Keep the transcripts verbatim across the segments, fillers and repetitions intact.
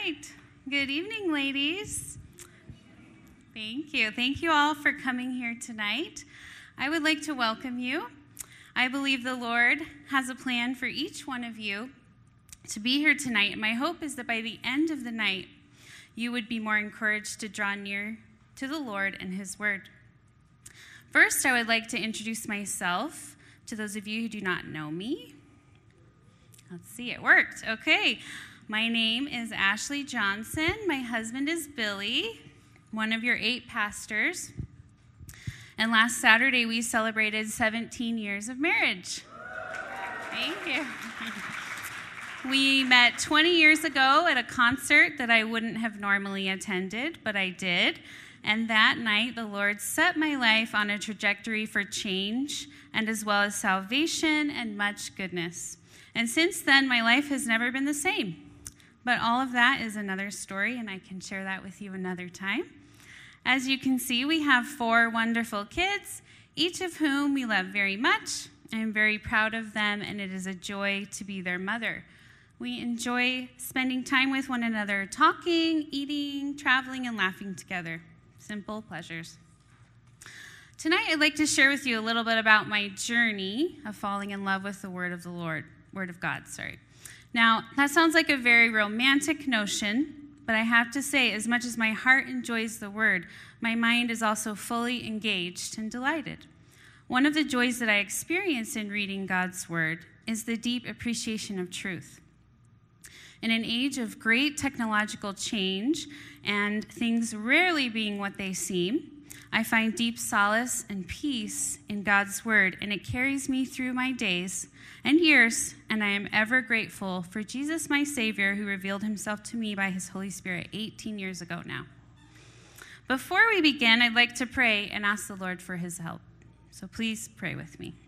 right. Good evening, ladies. Thank you. Thank you all for coming here tonight. I would like to welcome you. I believe the Lord has a plan for each one of you to be here tonight. And my hope is that by the end of the night, you would be more encouraged to draw near to the Lord and his word. First, I would like to introduce myself to those of you who do not know me. Let's see, it worked. Okay. My name is Ashley Johnson. My husband is Billy, one of your eight pastors. And last Saturday, we celebrated seventeen years of marriage. Thank you. We met twenty years ago at a concert that I wouldn't have normally attended, but I did. And that night, the Lord set my life on a trajectory for change, and as well as salvation and much goodness. And since then, my life has never been the same. But all of that is another story, and I can share that with you another time. As you can see, we have four wonderful kids, each of whom we love very much. I am very proud of them, and it is a joy to be their mother. We enjoy spending time with one another, talking, eating, traveling, and laughing together. Simple pleasures. Tonight, I'd like to share with you a little bit about my journey of falling in love with the Word of the Lord, Word of God, sorry. Now, that sounds like a very romantic notion, but I have to say, as much as my heart enjoys the Word, my mind is also fully engaged and delighted. One of the joys that I experience in reading God's Word is the deep appreciation of truth. In an age of great technological change and things rarely being what they seem, I find deep solace and peace in God's Word, and it carries me through my days and years, and I am ever grateful for Jesus, my Savior, who revealed himself to me by his Holy Spirit eighteen years ago now. Before we begin, I'd like to pray and ask the Lord for his help. So please pray with me.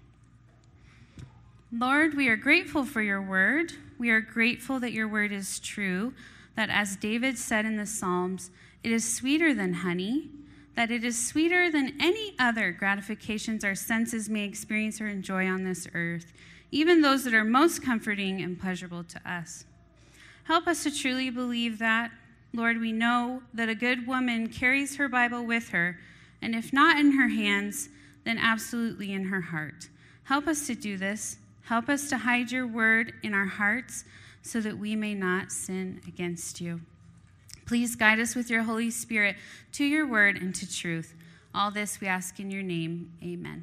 Lord, we are grateful for your word. We are grateful that your word is true, that as David said in the Psalms, it is sweeter than honey, that it is sweeter than any other gratifications our senses may experience or enjoy on this earth, even those that are most comforting and pleasurable to us. Help us to truly believe that. Lord, we know that a good woman carries her Bible with her, and if not in her hands, then absolutely in her heart. Help us to do this. Help us to hide your word in our hearts so that we may not sin against you. Please guide us with your Holy Spirit to your word and to truth. All this we ask in your name. Amen.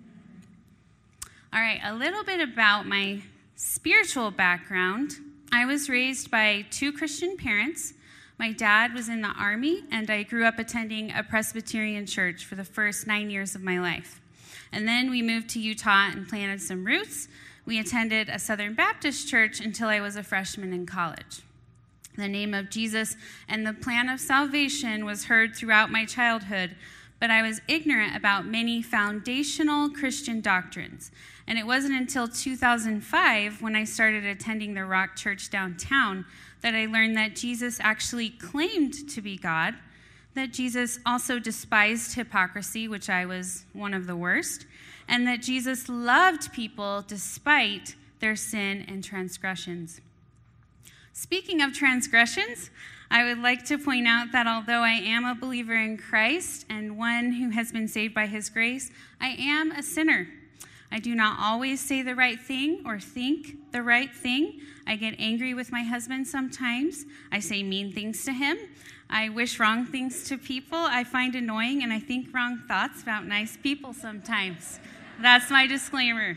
All right, a little bit about my spiritual background. I was raised by two Christian parents. My dad was in the Army, and I grew up attending a Presbyterian church for the first nine years of my life. And then we moved to Utah and planted some roots. We attended a Southern Baptist church until I was a freshman in college. The name of Jesus and the plan of salvation was heard throughout my childhood, but I was ignorant about many foundational Christian doctrines. And it wasn't until two thousand five, when I started attending the Rock Church downtown, that I learned that Jesus actually claimed to be God, that Jesus also despised hypocrisy, which I was one of the worst, and that Jesus loved people despite their sin and transgressions. Speaking of transgressions, I would like to point out that although I am a believer in Christ and one who has been saved by his grace, I am a sinner. I do not always say the right thing or think the right thing. I get angry with my husband sometimes. I say mean things to him. I wish wrong things to people I find annoying, and I think wrong thoughts about nice people sometimes. That's my disclaimer.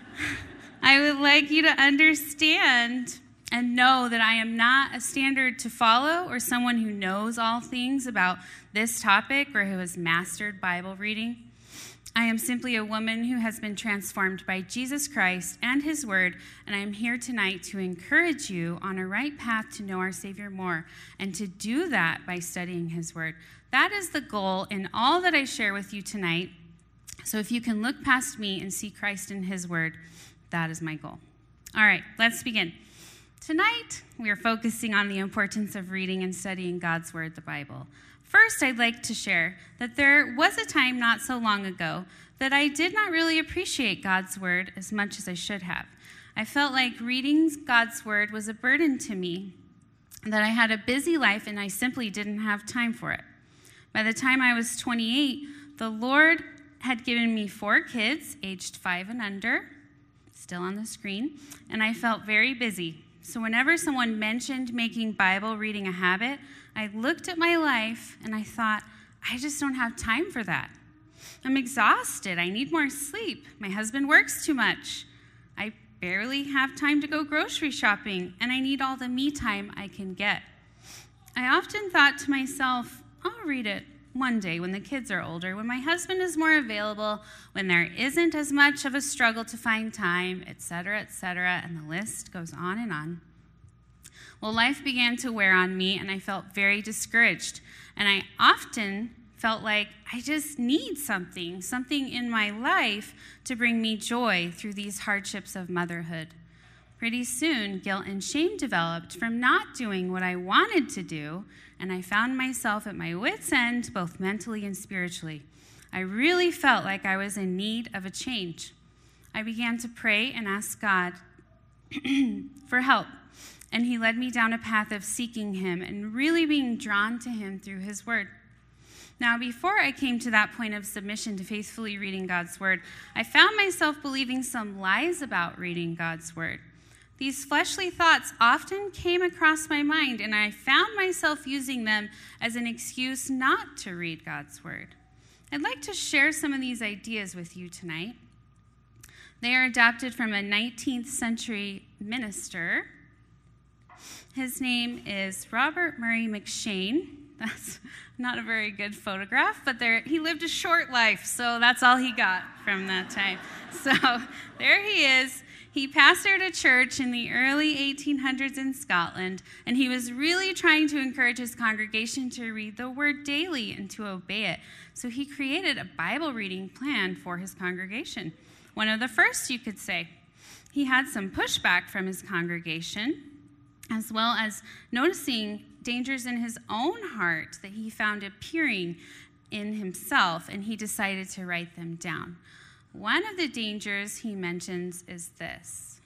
I would like you to understand and know that I am not a standard to follow or someone who knows all things about this topic or who has mastered Bible reading. I am simply a woman who has been transformed by Jesus Christ and his word, and I am here tonight to encourage you on a right path to know our Savior more, and to do that by studying his word. That is the goal in all that I share with you tonight. So if you can look past me and see Christ in his word, that is my goal. All right, let's begin. Tonight, we are focusing on the importance of reading and studying God's word, the Bible. First, I'd like to share that there was a time not so long ago that I did not really appreciate God's word as much as I should have. I felt like reading God's word was a burden to me. that I had a busy life and I simply didn't have time for it. By the time I was twenty-eight, the Lord had given me four kids, aged five and under, still on the screen, and I felt very busy. So whenever someone mentioned making Bible reading a habit, I looked at my life and I thought, I just don't have time for that. I'm exhausted. I need more sleep. My husband works too much. I barely have time to go grocery shopping, and I need all the me time I can get. I often thought to myself, I'll read it one day when the kids are older, when my husband is more available, when there isn't as much of a struggle to find time, et cetera, et cetera, and the list goes on and on. Well, life began to wear on me, and I felt very discouraged. And I often felt like I just need something, something in my life to bring me joy through these hardships of motherhood. Pretty soon, guilt and shame developed from not doing what I wanted to do, and I found myself at my wit's end, both mentally and spiritually. I really felt like I was in need of a change. I began to pray and ask God for help, and he led me down a path of seeking him and really being drawn to him through his word. Now, before I came to that point of submission to faithfully reading God's word, I found myself believing some lies about reading God's word. These fleshly thoughts often came across my mind, and I found myself using them as an excuse not to read God's word. I'd like to share some of these ideas with you tonight. They are adapted from a nineteenth century minister. His name is Robert Murray M'Cheyne. That's not a very good photograph, but there he lived a short life, so that's all he got from that time. So there he is. He pastored a church in the early eighteen hundreds in Scotland, and he was really trying to encourage his congregation to read the word daily and to obey it. So he created a Bible reading plan for his congregation. One of the first, you could say. He had some pushback from his congregation, as well as noticing dangers in his own heart that he found appearing in himself, and he decided to write them down. One of the dangers he mentions is this: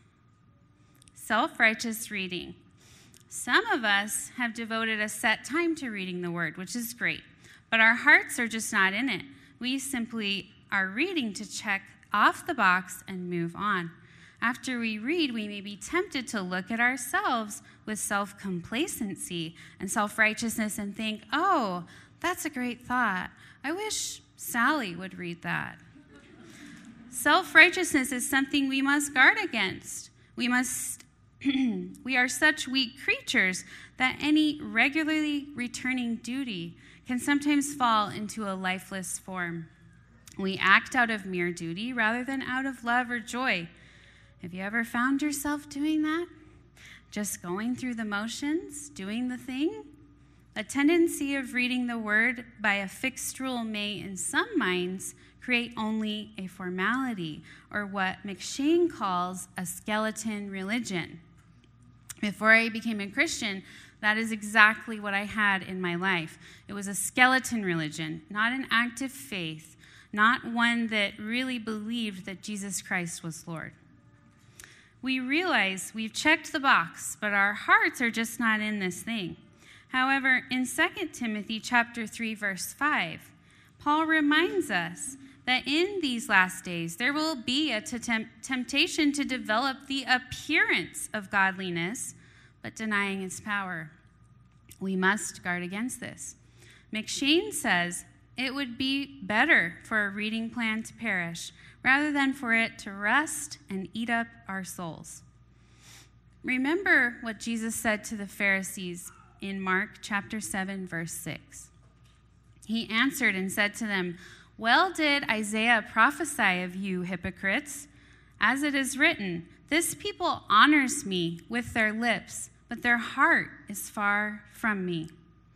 self-righteous reading. Some of us have devoted a set time to reading the word, which is great, but our hearts are just not in it. We simply are reading to check off the box and move on. After we read, we may be tempted to look at ourselves with self-complacency and self-righteousness and think, oh, that's a great thought. I wish Sally would read that. Self-righteousness is something we must guard against. We must, we are such weak creatures that any regularly returning duty can sometimes fall into a lifeless form. We act out of mere duty rather than out of love or joy. Have you ever found yourself doing that? Just going through the motions, doing the thing? A tendency of reading the word by a fixed rule may, in some minds, create only a formality, or what M'Cheyne calls a skeleton religion. Before I became a Christian, that is exactly what I had in my life. It was a skeleton religion, not an active faith, not one that really believed that Jesus Christ was Lord. We realize we've checked the box, but our hearts are just not in this thing. However, in Second Timothy chapter three, verse five, Paul reminds us that in these last days there will be a t- temptation to develop the appearance of godliness, but denying its power. We must guard against this. M'Cheyne says it would be better for a reading plan to perish rather than for it to rust and eat up our souls. Remember what Jesus said to the Pharisees in Mark chapter seven, verse six. He answered and said to them, "Well did Isaiah prophesy of you, hypocrites. As it is written, this people honors me with their lips, but their heart is far from me."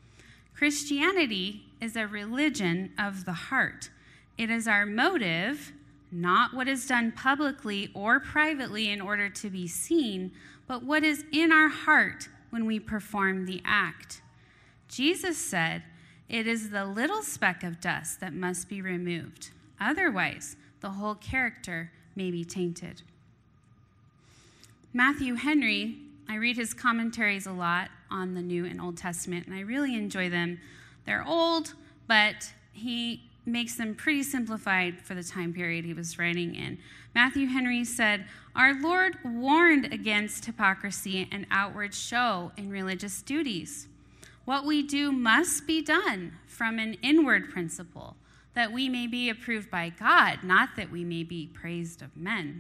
Christianity is a religion of the heart. It is our motive, not what is done publicly or privately in order to be seen, but what is in our heart when we perform the act. Jesus said, "It is the little speck of dust that must be removed. Otherwise, the whole character may be tainted." Matthew Henry, I read his commentaries a lot, on the New and Old Testament, and I really enjoy them. They're old, but he makes them pretty simplified for the time period he was writing in. Matthew Henry said, "Our Lord warned against hypocrisy and outward show in religious duties. What we do must be done from an inward principle, that we may be approved by God, not that we may be praised of men."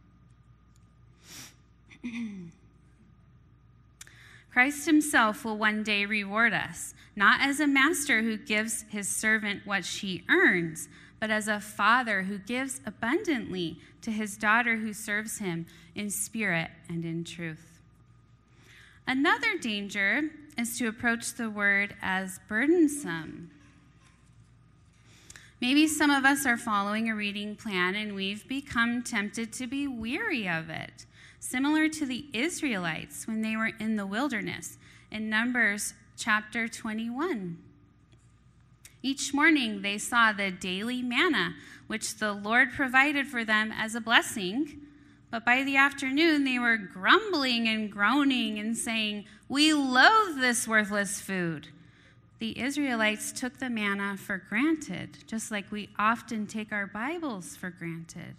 Christ himself will one day reward us, not as a master who gives his servant what she earns, but as a father who gives abundantly to his daughter who serves him in spirit and in truth. Another danger is to approach the word as burdensome. Maybe some of us are following a reading plan and we've become tempted to be weary of it, similar to the Israelites when they were in the wilderness in Numbers chapter twenty-one. Each morning they saw the daily manna, which the Lord provided for them as a blessing, but by the afternoon they were grumbling and groaning and saying, "We loathe this worthless food." The Israelites took the manna for granted, just like we often take our Bibles for granted.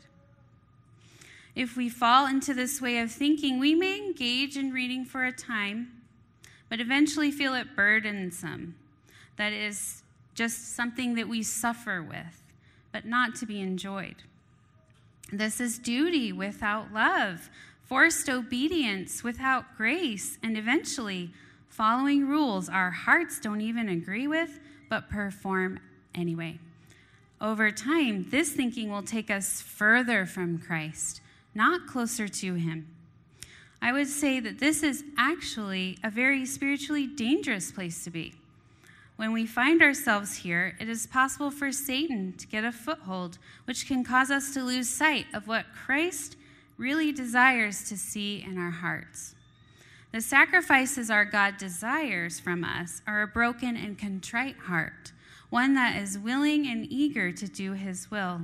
If we fall into this way of thinking, we may engage in reading for a time, but eventually feel it burdensome. That is just something that we suffer with, but not to be enjoyed. This is duty without love, forced obedience without grace, and eventually following rules our hearts don't even agree with, but perform anyway. Over time, this thinking will take us further from Christ, not closer to him. I would say that this is actually a very spiritually dangerous place to be. When we find ourselves here, it is possible for Satan to get a foothold, which can cause us to lose sight of what Christ really desires to see in our hearts. The sacrifices our God desires from us are a broken and contrite heart, one that is willing and eager to do his will.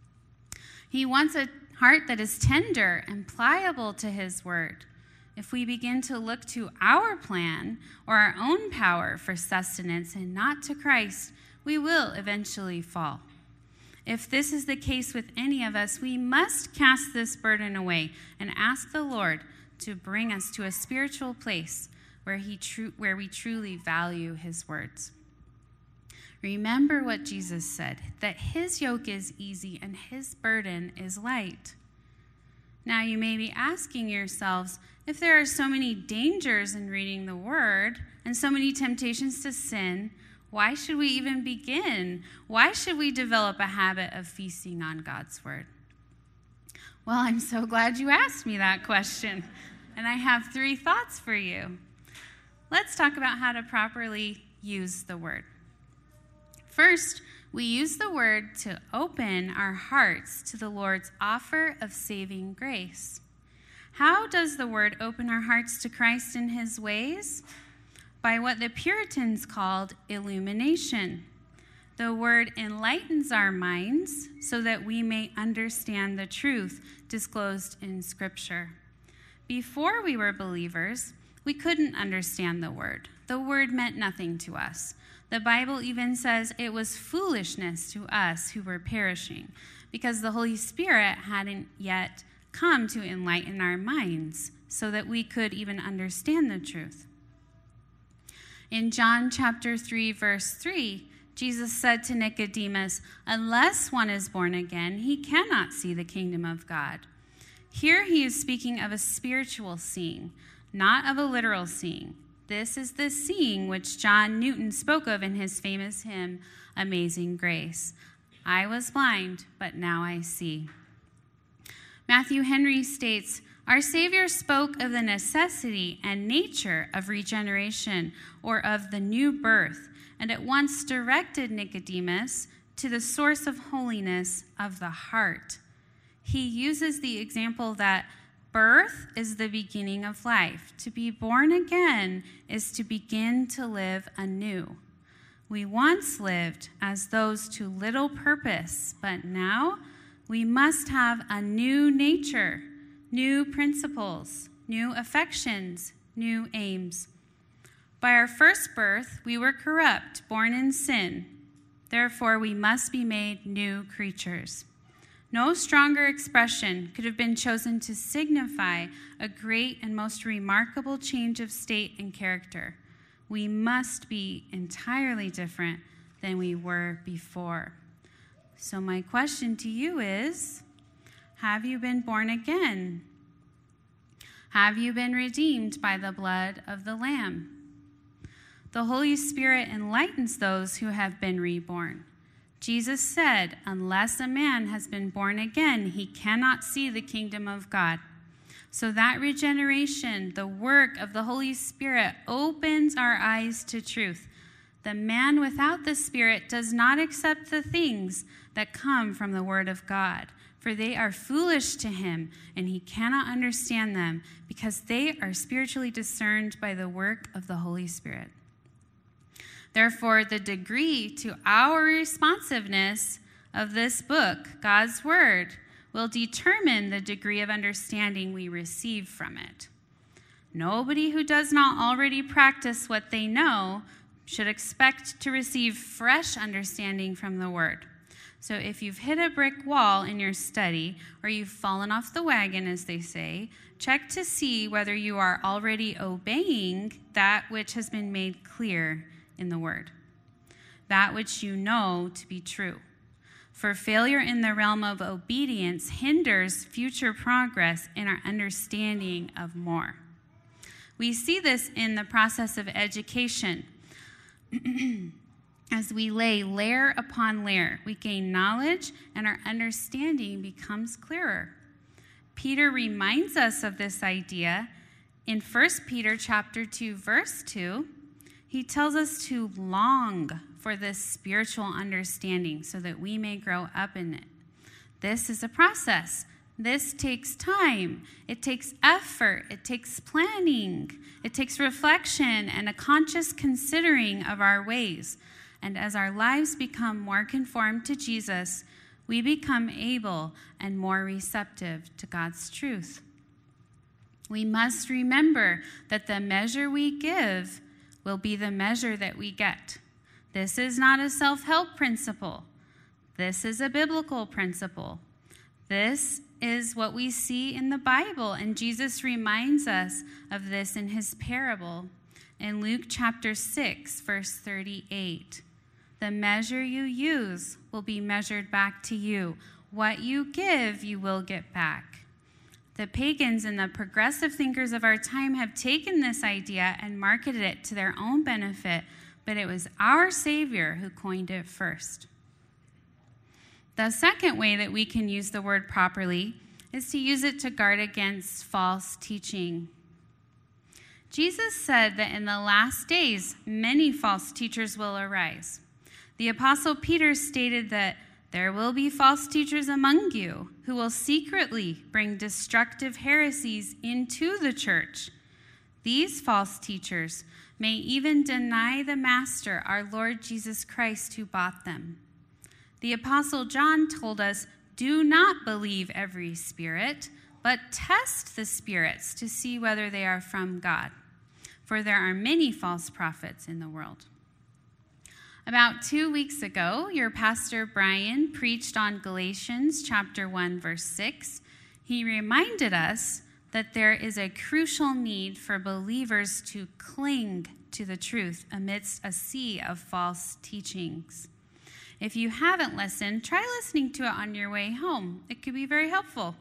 He wants a heart that is tender and pliable to his word. If we begin to look to our plan or our own power for sustenance and not to Christ, we will eventually fall. If this is the case with any of us, we must cast this burden away and ask the Lord to bring us to a spiritual place where he tru- where we truly value his words. Remember what Jesus said, that his yoke is easy and his burden is light. Now you may be asking yourselves, if there are so many dangers in reading the word and so many temptations to sin, why should we even begin? Why should we develop a habit of feasting on God's word? Well, I'm so glad you asked me that question, and I have three thoughts for you. Let's talk about how to properly use the word. First, we use the word to open our hearts to the Lord's offer of saving grace. How does the word open our hearts to Christ and his ways? By what the Puritans called illumination. The word enlightens our minds so that we may understand the truth disclosed in Scripture. Before we were believers, we couldn't understand the word. The word meant nothing to us. The Bible even says it was foolishness to us who were perishing, because the Holy Spirit hadn't yet come to enlighten our minds so that we could even understand the truth. In John chapter three, verse three, Jesus said to Nicodemus, "Unless one is born again, he cannot see the kingdom of God." Here he is speaking of a spiritual seeing, not of a literal seeing. This is the seeing which John Newton spoke of in his famous hymn, Amazing Grace. I was blind, but now I see. Matthew Henry states, our Savior spoke of the necessity and nature of regeneration or of the new birth, and at once directed Nicodemus to the source of holiness of the heart. He uses the example that birth is the beginning of life. To be born again is to begin to live anew. We once lived as those to little purpose, but now we must have a new nature, new principles, new affections, new aims. By our first birth, we were corrupt, born in sin. Therefore, we must be made new creatures. No stronger expression could have been chosen to signify a great and most remarkable change of state and character. We must be entirely different than we were before. So my question to you is, have you been born again? Have you been redeemed by the blood of the Lamb? The Holy Spirit enlightens those who have been reborn. Jesus said, unless a man has been born again, he cannot see the kingdom of God. So that regeneration, the work of the Holy Spirit, opens our eyes to truth. The man without the Spirit does not accept the things that come from the Word of God, for they are foolish to him, and he cannot understand them because they are spiritually discerned by the work of the Holy Spirit. Therefore, the degree to our responsiveness of this book, God's Word, will determine the degree of understanding we receive from it. Nobody who does not already practice what they know should expect to receive fresh understanding from the Word. So if you've hit a brick wall in your study, or you've fallen off the wagon, as they say, check to see whether you are already obeying that which has been made clear in the Word, that which you know to be true. For failure in the realm of obedience hinders future progress in our understanding of more. We see this in the process of education. As we lay layer upon layer, we gain knowledge and our understanding becomes clearer. Peter reminds us of this idea in First Peter chapter two, verse two. He tells us to long for this spiritual understanding so that we may grow up in it. This is a process. This takes time. It takes effort. It takes planning. It takes reflection and a conscious considering of our ways. And as our lives become more conformed to Jesus, we become able and more receptive to God's truth. We must remember that the measure we give will be the measure that we get. This is not a self-help principle. This is a biblical principle. This is what we see in the Bible, and Jesus reminds us of this in his parable in Luke chapter six, verse thirty-eight. The measure you use will be measured back to you. What you give, you will get back. The pagans and the progressive thinkers of our time have taken this idea and marketed it to their own benefit, but it was our Savior who coined it first. The second way that we can use the word properly is to use it to guard against false teaching. Jesus said that in the last days, many false teachers will arise. The Apostle Peter stated that there will be false teachers among you who will secretly bring destructive heresies into the church. These false teachers may even deny the Master, our Lord Jesus Christ, who bought them. The Apostle John told us, do not believe every spirit, but test the spirits to see whether they are from God. For there are many false prophets in the world. About two weeks ago, your pastor Brian preached on Galatians chapter one, verse six. He reminded us that there is a crucial need for believers to cling to the truth amidst a sea of false teachings. If you haven't listened, try listening to it on your way home. It could be very helpful.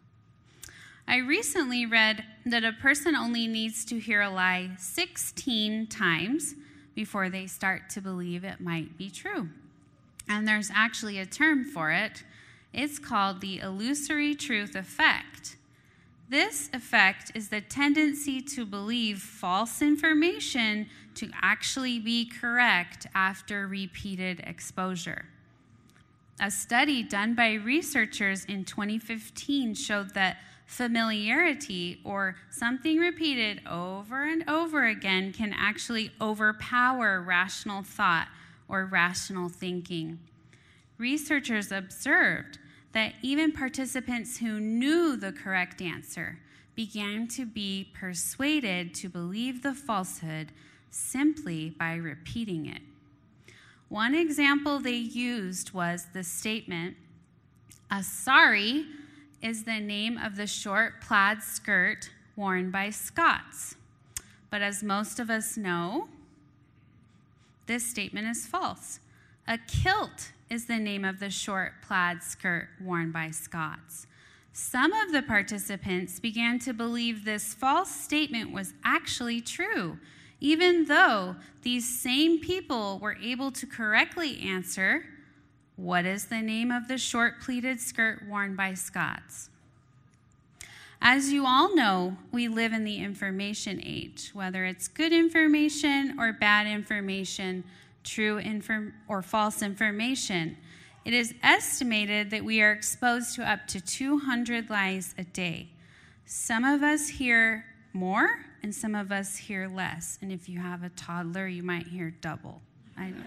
I recently read that a person only needs to hear a lie sixteen times before they start to believe it might be true. And there's actually a term for it. It's called the illusory truth effect. This effect is the tendency to believe false information to actually be correct after repeated exposure. A study done by researchers in twenty fifteen showed that familiarity, or something repeated over and over again, can actually overpower rational thought or rational thinking. Researchers observed that even participants who knew the correct answer began to be persuaded to believe the falsehood simply by repeating it. One example they used was the statement, "A sari is the name of the short plaid skirt worn by Scots." But as most of us know, this statement is false. A kilt is the name of the short plaid skirt worn by Scots. Some of the participants began to believe this false statement was actually true, even though these same people were able to correctly answer, "What is the name of the short pleated skirt worn by Scots?" As you all know, we live in the information age, whether it's good information or bad information, true inform- or false information. It is estimated that we are exposed to up to two hundred lies a day. Some of us hear more, and some of us hear less. And if you have a toddler, you might hear double. I know.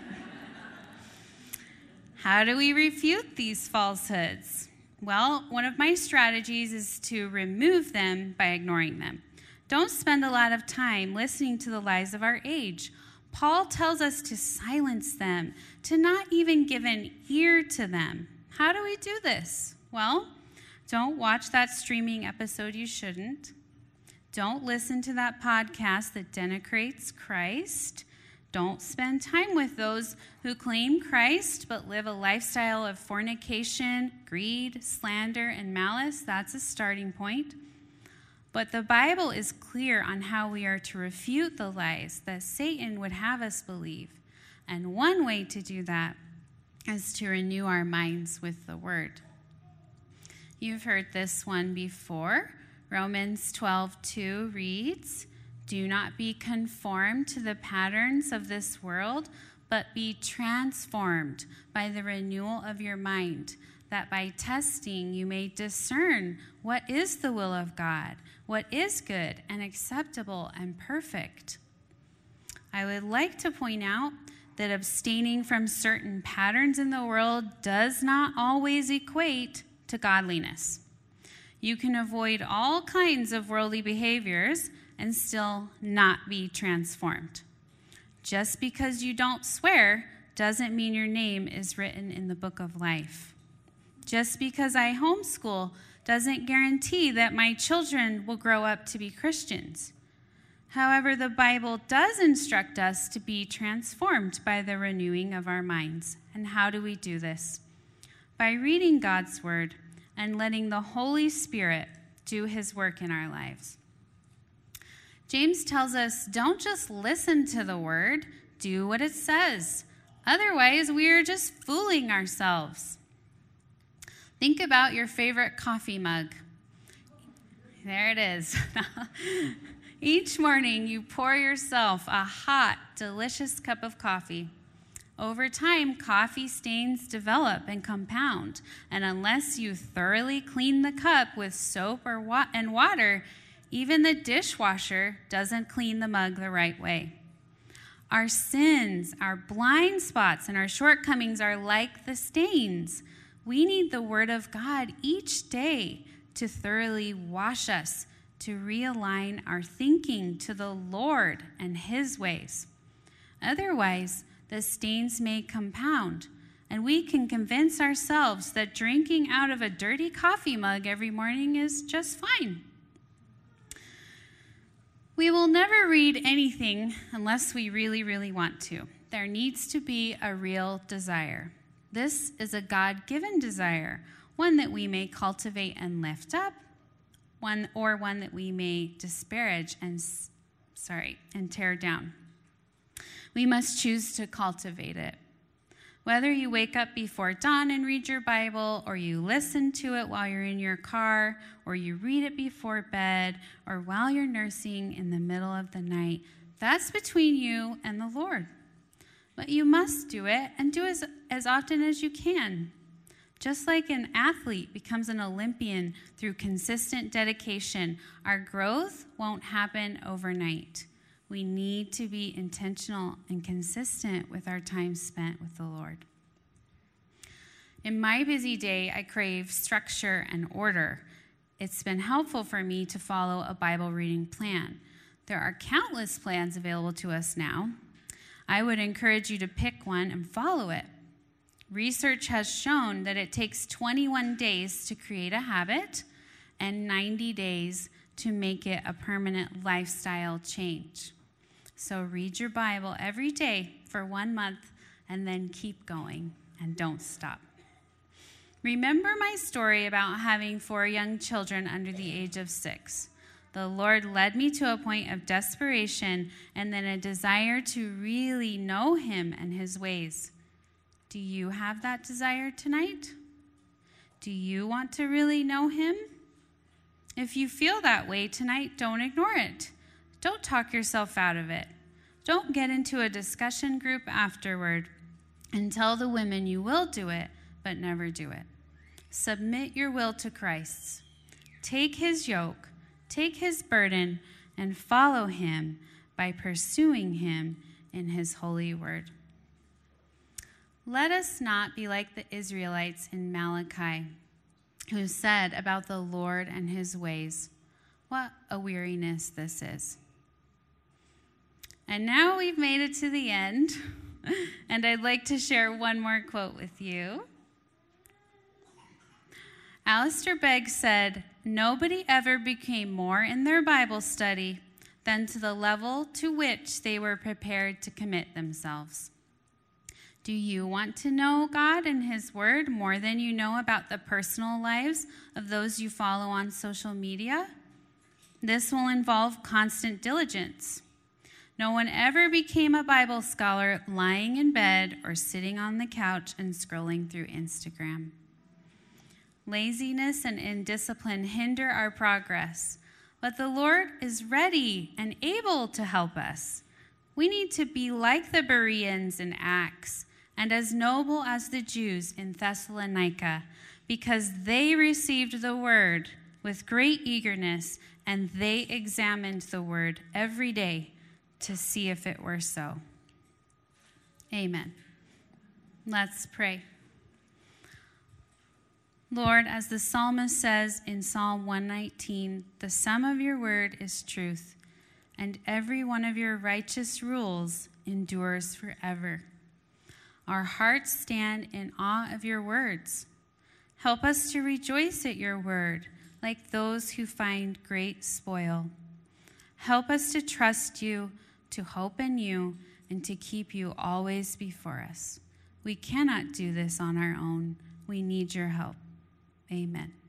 How do we refute these falsehoods? Well, one of my strategies is to remove them by ignoring them. Don't spend a lot of time listening to the lies of our age. Paul tells us to silence them, to not even give an ear to them. How do we do this? Well, don't watch that streaming episode you shouldn't. Don't listen to that podcast that denigrates Christ. Don't spend time with those who claim Christ but live a lifestyle of fornication, greed, slander, and malice. That's a starting point. But the Bible is clear on how we are to refute the lies that Satan would have us believe. And one way to do that is to renew our minds with the Word. You've heard this one before. Romans twelve two reads, "Do not be conformed to the patterns of this world, but be transformed by the renewal of your mind, that by testing you may discern what is the will of God, what is good and acceptable and perfect." I would like to point out that abstaining from certain patterns in the world does not always equate to godliness. You can avoid all kinds of worldly behaviors and still not be transformed. Just because you don't swear doesn't mean your name is written in the book of life. Just because I homeschool doesn't guarantee that my children will grow up to be Christians. However, the Bible does instruct us to be transformed by the renewing of our minds. And how do we do this? By reading God's word and letting the Holy Spirit do his work in our lives. James tells us, don't just listen to the word, do what it says. Otherwise, we are just fooling ourselves. Think about your favorite coffee mug. There it is. Each morning, you pour yourself a hot, delicious cup of coffee. Over time, coffee stains develop and compound, and unless you thoroughly clean the cup with soap or wa- and water, even the dishwasher doesn't clean the mug the right way. Our sins, our blind spots, and our shortcomings are like the stains. We need the Word of God each day to thoroughly wash us, to realign our thinking to the Lord and His ways. Otherwise, the stains may compound, and we can convince ourselves that drinking out of a dirty coffee mug every morning is just fine. We will never read anything unless we really, really want to. There needs to be a real desire. This is a God-given desire, one that we may cultivate and lift up, one or one that we may disparage and sorry, and tear down. We must choose to cultivate it. Whether you wake up before dawn and read your Bible, or you listen to it while you're in your car, or you read it before bed, or while you're nursing in the middle of the night, that's between you and the Lord. But you must do it, and do it as, as often as you can. Just like an athlete becomes an Olympian through consistent dedication, our growth won't happen overnight. We need to be intentional and consistent with our time spent with the Lord. In my busy day, I crave structure and order. It's been helpful for me to follow a Bible reading plan. There are countless plans available to us now. I would encourage you to pick one and follow it. Research has shown that it takes twenty-one days to create a habit and ninety days to make it a permanent lifestyle change. So read your Bible every day for one month and then keep going and don't stop. Remember my story about having four young children under the age of six. The Lord led me to a point of desperation and then a desire to really know him and his ways. Do you have that desire tonight? Do you want to really know him? If you feel that way tonight, don't ignore it. Don't talk yourself out of it. Don't get into a discussion group afterward and tell the women you will do it, but never do it. Submit your will to Christ's. Take his yoke, take his burden, and follow him by pursuing him in his holy word. Let us not be like the Israelites in Malachi, who said about the Lord and his ways, "What a weariness this is." And now we've made it to the end, and I'd like to share one more quote with you. Alistair Begg said, "Nobody ever became more in their Bible study than to the level to which they were prepared to commit themselves." Do you want to know God and his word more than you know about the personal lives of those you follow on social media? This will involve constant diligence. No one ever became a Bible scholar lying in bed or sitting on the couch and scrolling through Instagram. Laziness and indiscipline hinder our progress, but the Lord is ready and able to help us. We need to be like the Bereans in Acts, and as noble as the Jews in Thessalonica, because they received the word with great eagerness, and they examined the word every day to see if it were so. Amen. Let's pray. Lord, as the psalmist says in Psalm one nineteen, the sum of your word is truth, and every one of your righteous rules endures forever. Our hearts stand in awe of your words. Help us to rejoice at your word, like those who find great spoil. Help us to trust you, to hope in you, and to keep you always before us. We cannot do this on our own. We need your help. Amen.